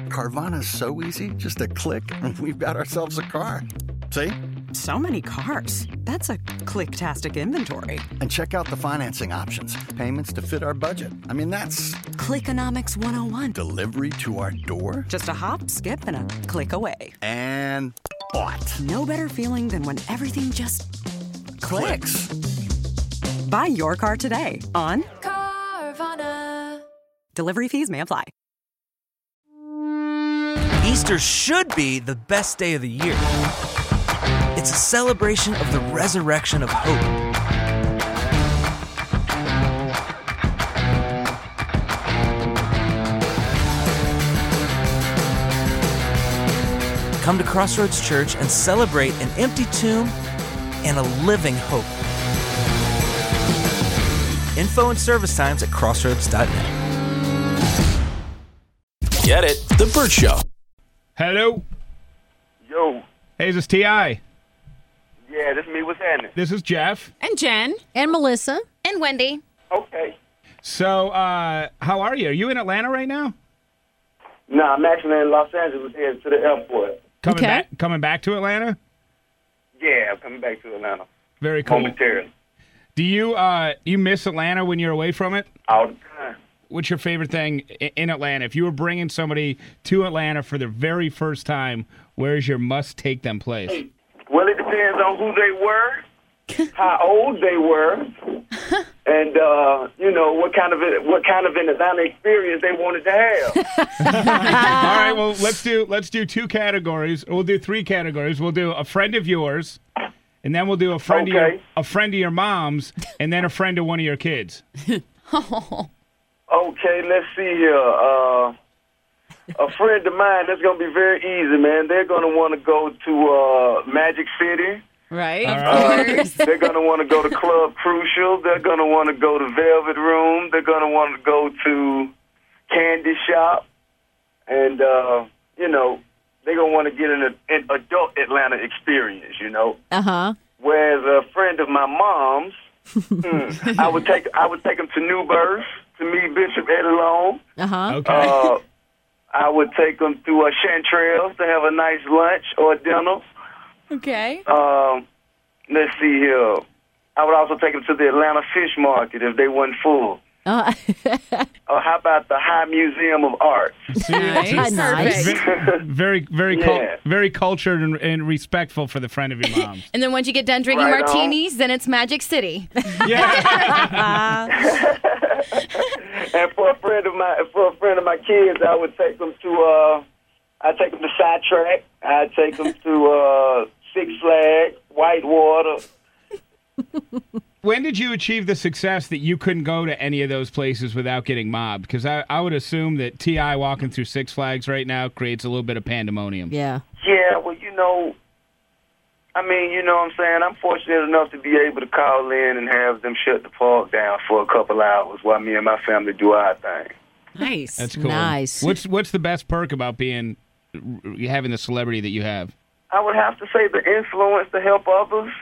Carvana's so easy. Just a click, and we've got ourselves a car. See? So many cars. That's a click-tastic inventory. And check out the financing options. Payments to fit our budget. I mean, that's... Clickonomics 101. Delivery to our door? Just a hop, skip, and a click away. And bought. No better feeling than when everything just clicks. Buy your car today on Carvana. Delivery fees may apply. Easter should be the best day of the year. It's a celebration of the resurrection of hope. Come to Crossroads Church and celebrate an empty tomb and a living hope. Info and service times at crossroads.net. Get it? The Burt Show. Hello. Yo. Hey, is this T.I.? Yeah, this is me. What's happening? This is Jeff. And Jen. And Melissa. And Wendy. Okay. So, how are you? Are you in Atlanta right now? No, I'm actually in Los Angeles headed to the airport. Coming back to Atlanta? Yeah, I'm coming back to Atlanta. Very cool. Momentarily. Do you miss Atlanta when you're away from it? All the time. What's your favorite thing in Atlanta? If you were bringing somebody to Atlanta for the very first time, where's your must-take-them place? Well, it depends on who they were, how old they were, and what kind of an Atlanta experience they wanted to have. All right, well, let's do two categories. We'll do three categories. We'll do a friend of yours, and then we'll do a friend of your mom's, and then a friend of one of your kids. Okay, let's see here. A friend of mine, that's going to be very easy, man. They're going to want to go to Magic City. Right, of course. They're going to want to go to Club Crucial. They're going to want to go to Velvet Room. They're going to want to go to Candy Shop. And, they're going to want to get an adult Atlanta experience, Uh-huh. Whereas a friend of my mom's, I would take them to New Birth to meet Bishop Eddie Long. Uh-huh. Okay. I would take them to Chanterelles to have a nice lunch or dinner. Okay. Let's see here. I would also take them to the Atlanta Fish Market if they weren't full. Or how about the High Museum of Art? Nice. Very, very cultured and respectful for the friend of your mom's. And then once you get done drinking Right martinis, then it's Magic City. Yeah. And for a friend of my kids, I would take them to Sidetrack. I'd take them to Six Flags, Whitewater. When did you achieve the success that you couldn't go to any of those places without getting mobbed? Because I would assume that T.I. walking through Six Flags right now creates a little bit of pandemonium. Yeah. Yeah, well, what I'm saying? I'm fortunate enough to be able to call in and have them shut the park down for a couple hours while me and my family do our thing. Nice. That's cool. Nice. What's the best perk about having the celebrity that you have? I would have to say the influence to help others,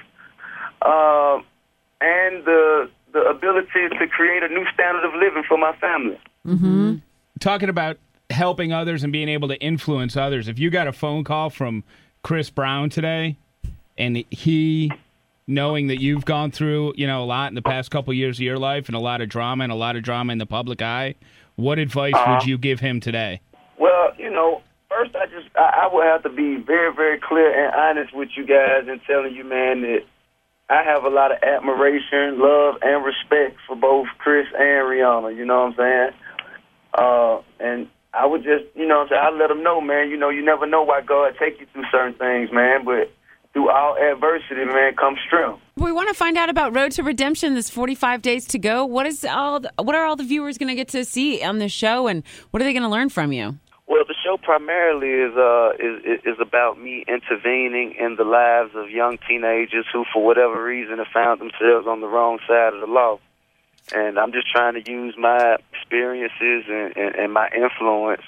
and the ability to create a new standard of living for my family. Mm-hmm. Talking about helping others and being able to influence others, if you got a phone call from Chris Brown today, and he, knowing that you've gone through, a lot in the past couple years of your life and a lot of drama in the public eye, what advice would you give him today? Well, first I would have to be very, very clear and honest with you guys and telling you, man, that I have a lot of admiration, love, and respect for both Chris and Rihanna, you know what I'm saying? And I would just, I'd let them know, man, you never know why God take you through certain things, man, but through all adversity, man, comes strength. We want to find out about Road to Redemption. There's 45 days to go. What are all the viewers going to get to see on this show, and what are they going to learn from you? Well, the show primarily is about me intervening in the lives of young teenagers who, for whatever reason, have found themselves on the wrong side of the law. And I'm just trying to use my experiences and my influence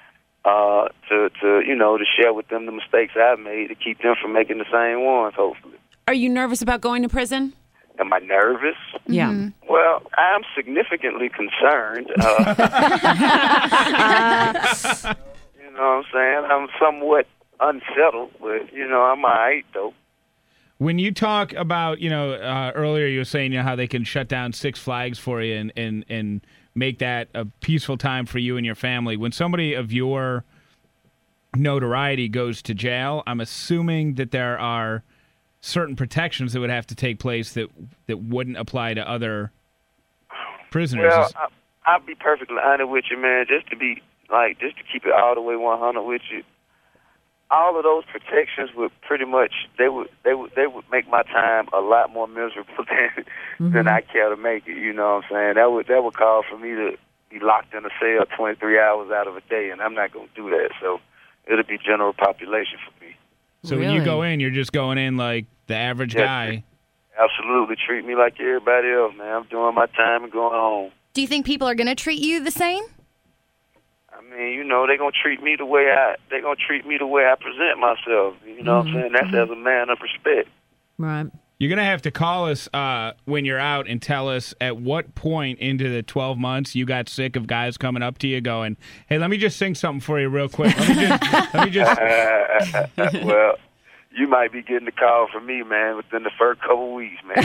to share with them the mistakes I've made to keep them from making the same ones, hopefully. Are you nervous about going to prison? Am I nervous? Yeah. Mm-hmm. Well, I'm significantly concerned. You know what what I'm saying? I'm somewhat unsettled, but, you know, I'm all right, though. When you talk about, earlier you were saying how they can shut down Six Flags for you and make that a peaceful time for you and your family. When somebody of your notoriety goes to jail, I'm assuming that there are certain protections that would have to take place that wouldn't apply to other prisoners. Well, I'll be perfectly honest with you, man, just to keep it all the way 100 with you. All of those protections would pretty much they would make my time a lot more miserable than I care to make it. You know what I'm saying? That would call for me to be locked in a cell 23 hours out of a day, and I'm not going to do that. So it'll be general population for me. So when you go in, you're just going in like the average guy. Absolutely, treat me like everybody else, man. I'm doing my time and going home. Do you think people are going to treat you the same? I mean, you know, they're gonna treat me the way I present myself. You know what I'm saying? That's as a man of respect. Right. You're gonna have to call us when you're out and tell us at what point into the 12 months you got sick of guys coming up to you going, "Hey, let me just sing something for you real quick." Let me just. Well, you might be getting a call from me, man, within the first couple weeks, man.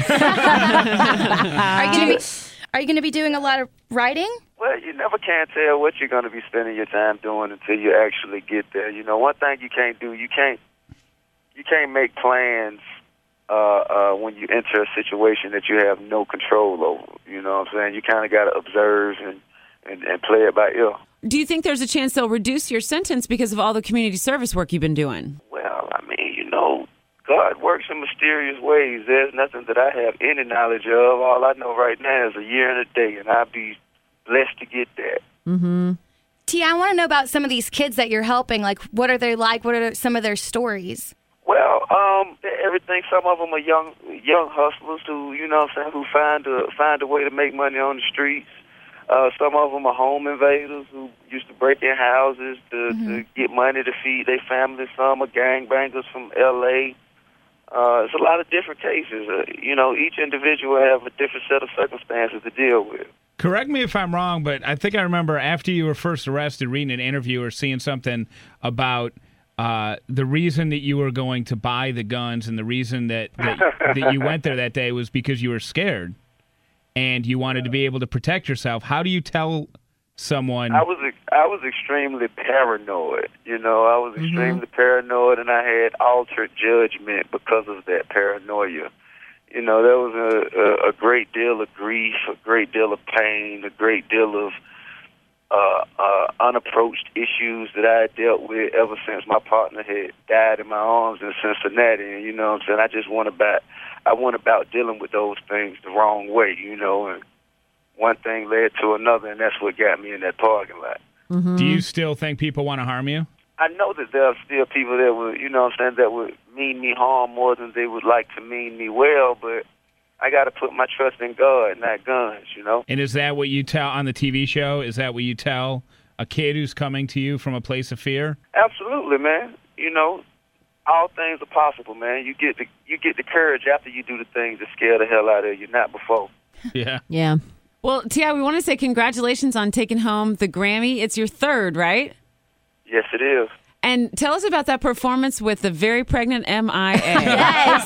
Are you gonna be doing a lot of writing? Well, you never can tell what you're going to be spending your time doing until you actually get there. You know, one thing you can't do, you can't make plans when you enter a situation that you have no control over. You know what I'm saying? You kind of got to observe and play it by ear. Do you think there's a chance they'll reduce your sentence because of all the community service work you've been doing? Well, I mean, you know, God works in mysterious ways. There's nothing that I have any knowledge of. All I know right now is a year and a day, and I'll be blessed to get that. Mm-hmm. T, I want to know about some of these kids that you're helping. Like, what are they like? What are some of their stories? Well, everything. Some of them are young hustlers who, you know what I'm saying, who find a way to make money on the streets. Some of them are home invaders who used to break in houses to get money to feed their families. Some are gangbangers from L.A. It's a lot of different cases. You know, each individual have a different set of circumstances to deal with. Correct me if I'm wrong, but I think I remember after you were first arrested reading an interview or seeing something about the reason that you were going to buy the guns and the reason that you went there that day was because you were scared and you wanted to be able to protect yourself. How do you tell someone? I was extremely paranoid. You know, I was extremely paranoid, and I had altered judgment because of that paranoia. You know, there was a great deal of grief, a great deal of pain, a great deal of unapproached issues that I had dealt with ever since my partner had died in my arms in Cincinnati. And, you know what I'm saying? I went about dealing with those things the wrong way, you know, and one thing led to another, and that's what got me in that parking lot. Mm-hmm. Do you still think people want to harm you? I know that there are still people that would, you know what I'm saying, that would mean me harm more than they would like to mean me well, but I got to put my trust in God, not guns, you know? And is that what you tell on the TV show? Is that what you tell a kid who's coming to you from a place of fear? Absolutely, man. You know, all things are possible, man. You get the courage after you do the things that scare the hell out of you, not before. Yeah. Yeah. Well, T.I., we want to say congratulations on taking home the Grammy. It's your third, right? Yes, it is. And tell us about that performance with the very pregnant MIA. Yes.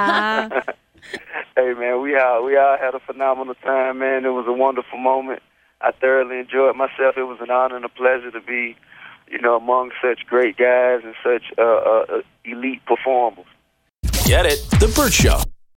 Hey, man, we all had a phenomenal time, man. It was a wonderful moment. I thoroughly enjoyed myself. It was an honor and a pleasure to be, you know, among such great guys and such elite performers. Get it? The Burt Show.